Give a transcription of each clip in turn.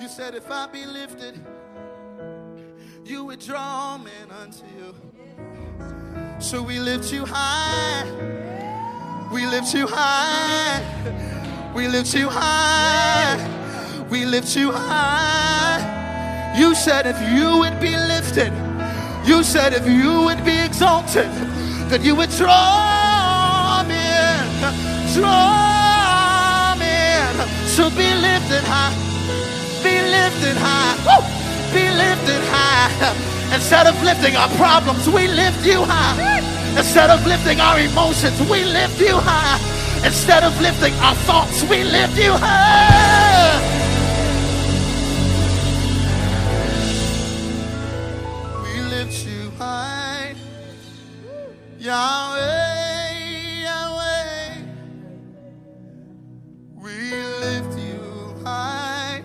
You said if I be lifted, you would draw men unto you. So we lift you high. We lift you high. We lift you high. We lift you high. You said if you would be lifted, you said if you would be exalted, that you would draw men, draw men. So be lifted high, be lifted high, woo! Be lifted high. Instead of lifting our problems, we lift you high. Instead of lifting our emotions, we lift you high. Instead of lifting our thoughts, we lift you high. We lift you high. Yahweh, Yahweh. We lift you high.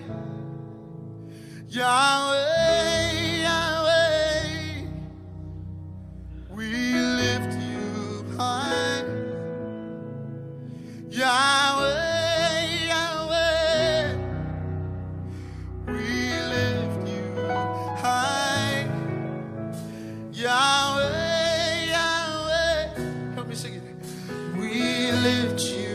Yahweh. Yahweh, Yahweh, we lift you high. Yahweh, Yahweh, help me sing it. We lift you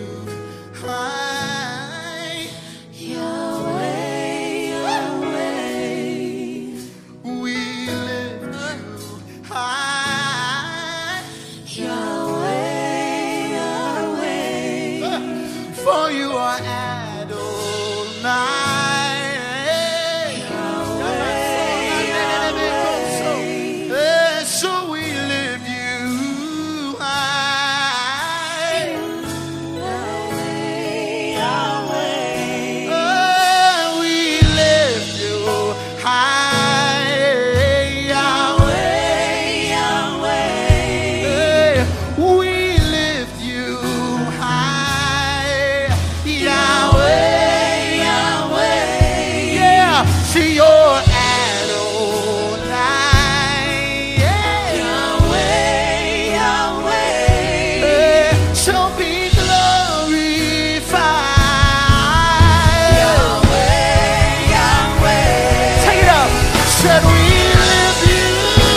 high. Yahweh, Yahweh, we lift you high. Yahweh. For you are Adonai. Yahweh. So we lift you high. Yahweh, Yahweh. We lift you high. Yahweh, Yahweh. We lift you high. Yahweh, Yahweh, yeah, see your Adonai, yeah. Yahweh, Yahweh, so be glorified. Yahweh, Yahweh, take it up, said we lift you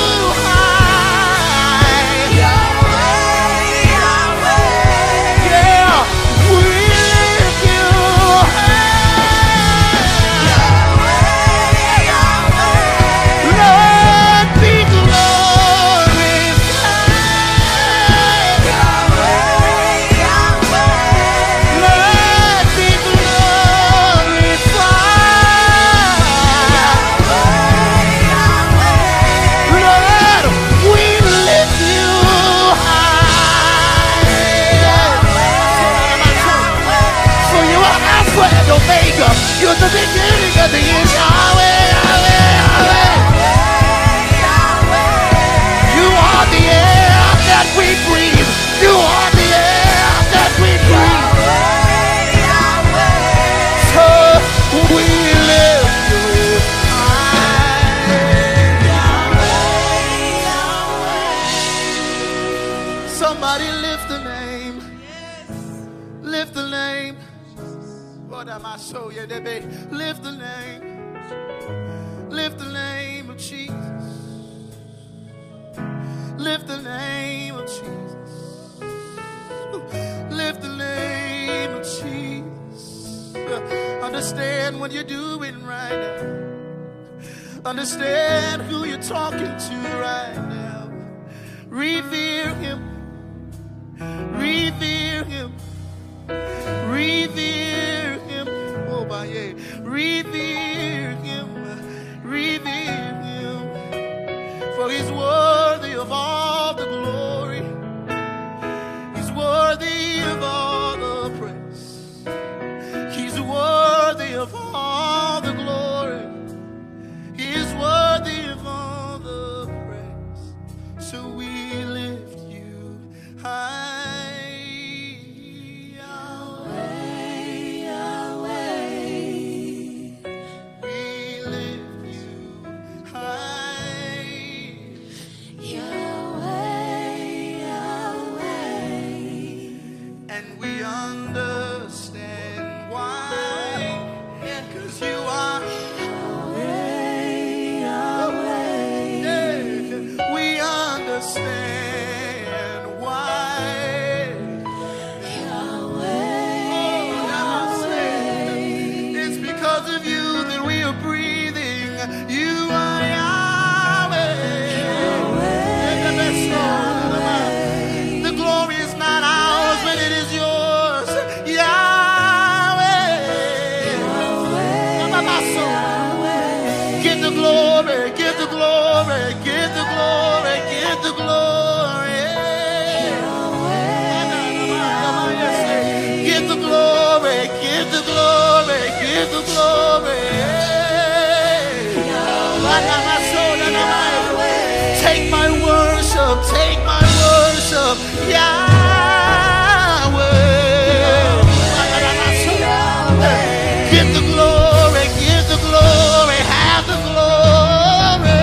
high. Yahweh, Yahweh, yeah, we lift you high. Yahweh, Yahweh, Lord be glorified. Yahweh, Yahweh, Lord be glorified. Yahweh, Yahweh, Lord, we lift you high. For you are Alpha and Omega. You're the beginning of the end. Yahweh, Yahweh, Yahweh. You are the air that we breathe. You are the air that we breathe. So we lift you high. Somebody lift the name. Lift the name. Lord, I'm my soul. Yeah, they be. Lift the name. Lift the name of Jesus. Lift the name of Jesus. Lift the name of Jesus. Understand what you're doing right now. Understand who you're talking to right now. Revere him. Revere him. Revere him. Oh, my, yeah. Revere him. Revere him. For he's worthy of all the glory. He's worthy of all the praise. He's worthy of all the glory. He's worthy of all the praise. So we lift you high. We understand why, 'cause you are give the glory. Take my worship, take my worship, Yahweh. Give the glory, have the glory.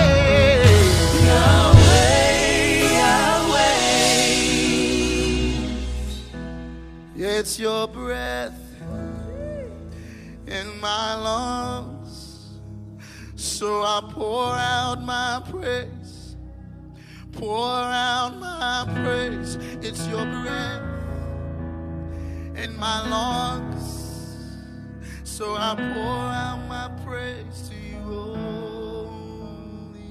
Yahweh. It's your breath in my lungs, so I pour out my praise. Pour out my praise. It's your breath in my lungs, so I pour out my praise to you only.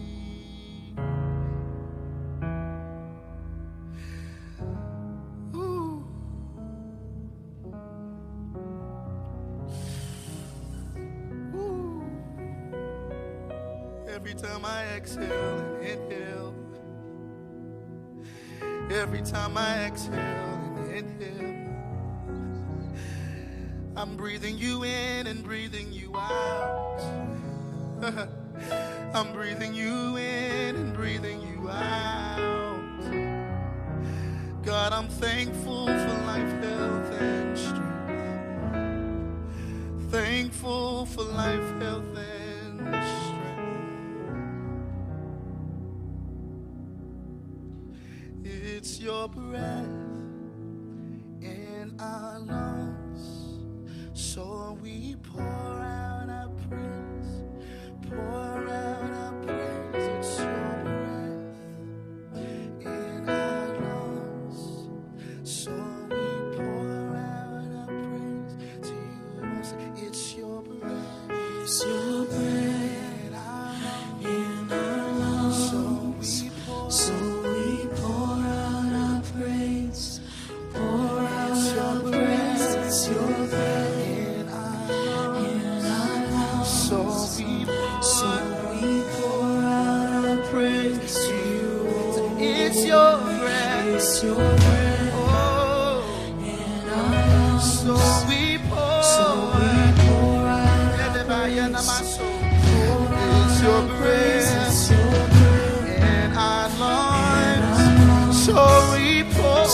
Ooh. Ooh. Every time I exhale and inhale, every time I exhale and inhale, I'm breathing you in and breathing you out. I'm breathing you in and breathing you out. God, I'm thankful for life, health, and strength. Thankful for life, health, and strength. It's your breath in our lungs, so we pour out our praise, pour out our praise. It's your breath in our lungs, so we pour out our praise to you. It's your breath, it's your breath in our lungs, so we pour out our praise. Pour out your praise, it's your breath in our lungs. So we pour out our praise to you. It's your breath, it's your breath. Oh, in our lungs. So we pour out our praise. It's your breath in our lungs. So we pour.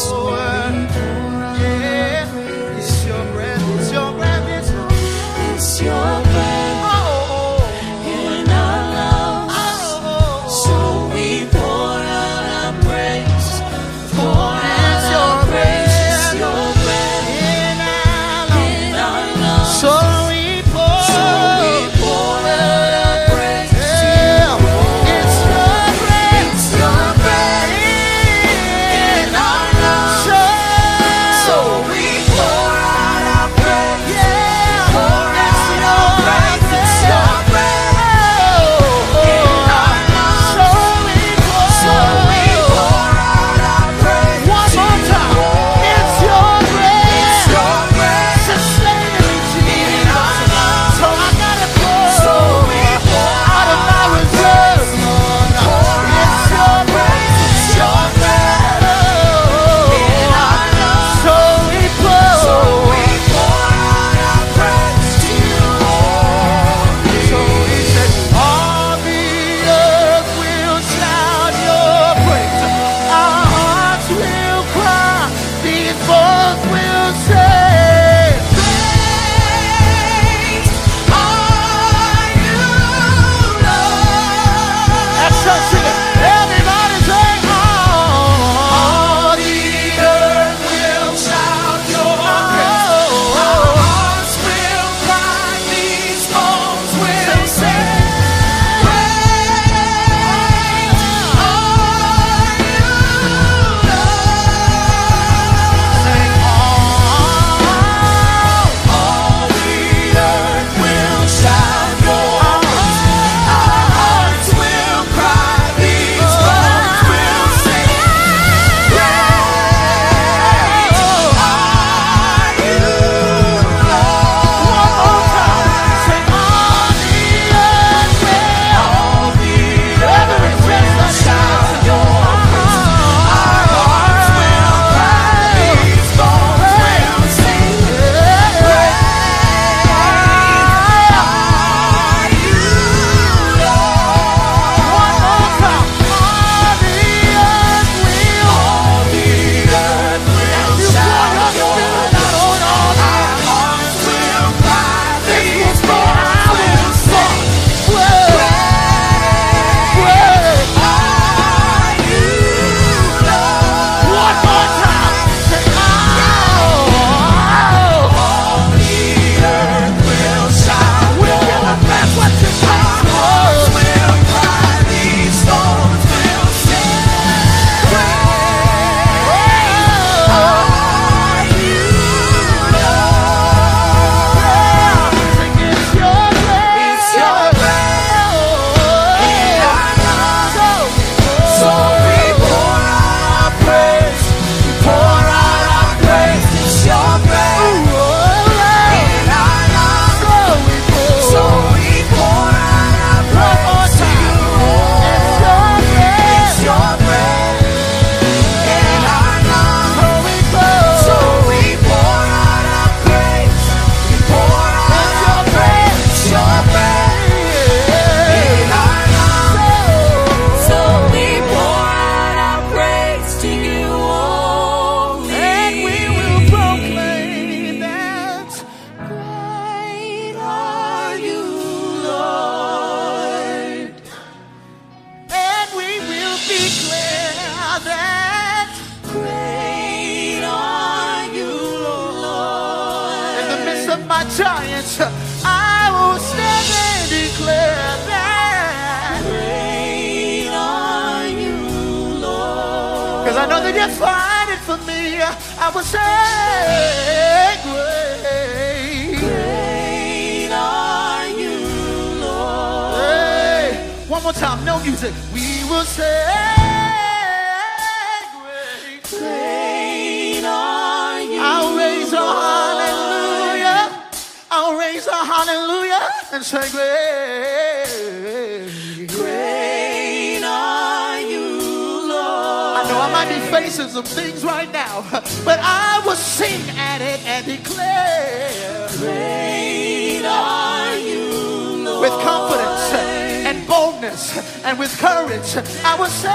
Your breath in our lungs, so we pour out our praise, pour out giants. I will stand and declare that Great are you, Lord. because I know that you're fighting for me. I will say great. Great are you, Lord. Hey, one more time, no music. We will say great. Great are you, I'll raise a hallelujah. I'll raise a hallelujah and say great. Great are you, Lord. I know I might be facing some things right now, but I will sing at it and declare Great are you, Lord. with confidence and boldness and with courage. I will say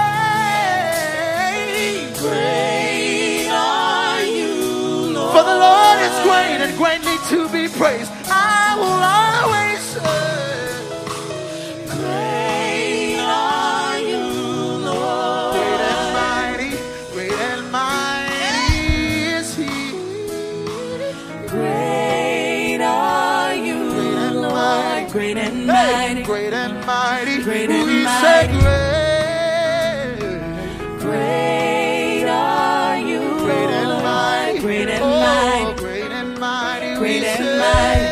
Great are you, Lord. for the Lord is great and greatly to be praised. I will always say Great are you, Lord. great and mighty is He. Great are you, Lord. Great and mighty. Great and mighty. Great and We mighty. say great. Great are you, Great and Lord. mighty. Great and Oh, mighty. great and mighty. Great we and say mighty.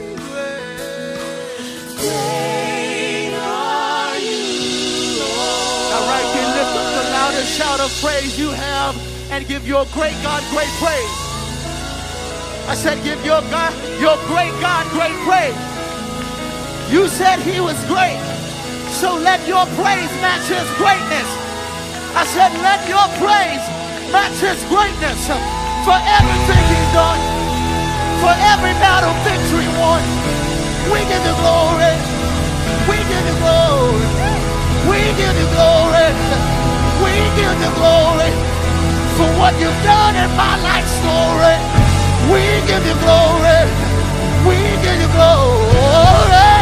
great. Great are you, Lord. All right, then lift up the loudest shout of praise you have and give your great God great praise. I said give your God, your great God great praise. You said He was great, so let your praise match His greatness. I said let your praise match His greatness for everything He's done, for every battle victory won. We give you glory. We give you glory. We give you glory. We give you glory for what you've done in my life story. We give you glory. We give you glory.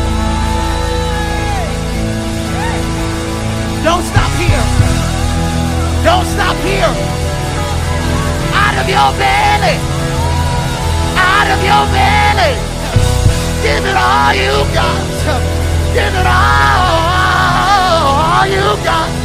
Don't stop here. Don't stop here. Out of your belly. Out of your belly. Give it all you got. Give it all you got.